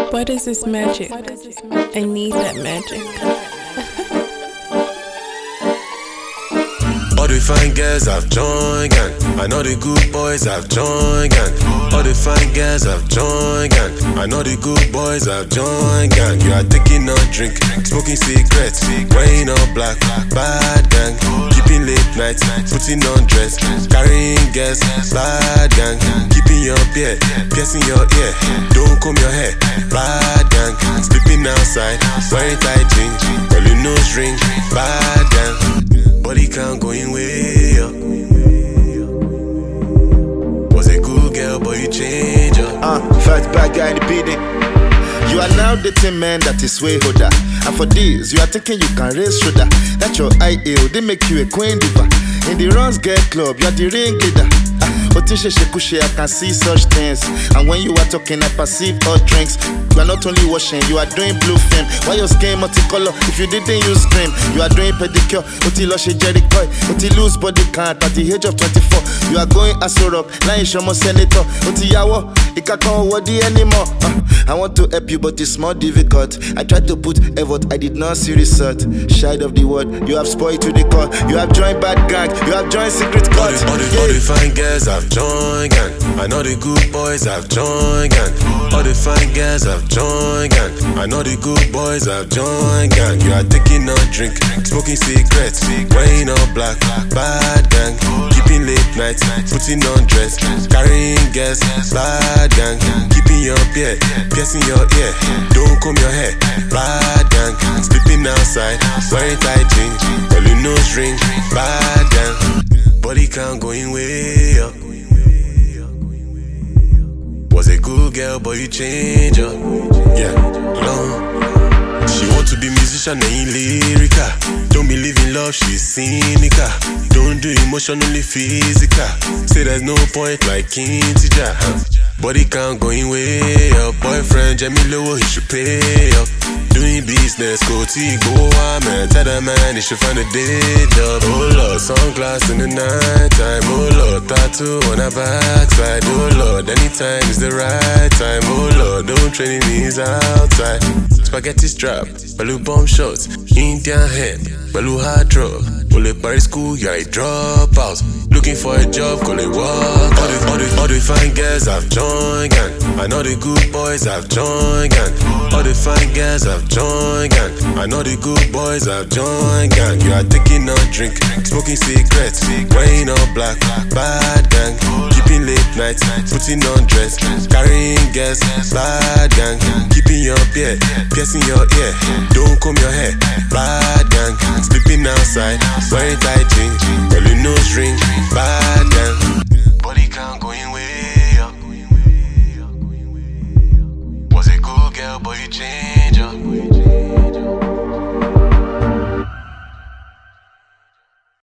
What is this magic? I need that magic. All the fine girls have joined gang. I know the good boys have joined gang. All the fine girls have joined gang. I know the good boys have joined gang. You are taking a drink, smoking cigarettes, wearing all black, bad gang. Keeping late nights, putting on dress, carrying girls, bad gang. Keeping your beard, piercing your ear, don't comb your hair, bad gang. Sleeping outside, wearing tight jeans, belly nose ring, bad gang. Body count going way up. Was a good girl, but you change up. Fat bad guy in the building. You are now dating men that is way older. And for this, you are thinking you can raise shoulder. That your IAO, they make you a queen diva. In the Runs Girl Club, you are the ring leader. I can see such things. And when you are talking, I perceive all drinks. You are not only washing, you are doing blue film. Why your skin multicolor? If you didn't use cream, you are doing pedicure. Until Lushy Jerry Coy, until lose body count at the age of 24. You are going Aso Rock, now you show more senator. Until Yawo, it can't come wordy anymore. I want to help you, but it's more difficult. I tried to put effort, I did not see result. Shy of the word, you have spoiled to the core. You have joined bad gang, you have joined secret court. All the fine girls have joined gang. I know the good boys have joined gang. All the fine girls have joined gang. I know the good boys have joined gang. You are taking a drink, smoking cigarettes, wearing all black, bad gang. Keeping late nights, putting on dress, carrying girls, bad gang. Keeping your beard, piercing your ear, don't comb your hair, bad gang. Sleeping outside, wearing tight jeans, belly nose ring, bad gang. Body count going way up. Was a good girl, but you change up. Yeah, no. She want to be musician, ain't lyrical. Don't believe in love, she's cynical. Don't do emotionally physical. Say there's no point like King Tija. Body count going way up. Boyfriend Jamilowo, he should pay up. Doing business, go man. Tell that man he should find a day job. Oh Lord, sunglass in the night time. Oh Lord, tattoo on her backside. Oh Lord, anytime is the right time. Oh Lord, don't training knees outside. Spaghetti strap, balloon bomb shots, Indian head, balloon hard drop. Bullet Paris school, you're a dropout. Looking for a job, call it walk. All the fine girls have joined gang. I know the good boys have joined gang. All the fine girls have joined gang. I know the good boys have joined gang. You are taking a drink, smoking cigarettes, wearing all black, bad gang. Keeping late nights, putting on dress, carrying girls, bad gang. Keeping your beard, piercing your ear, don't comb your hair, bad gang. Sleeping outside, wearing tight jeans, belly nose ring, bad gang. Body count going way up. Was a good girl, but you changed.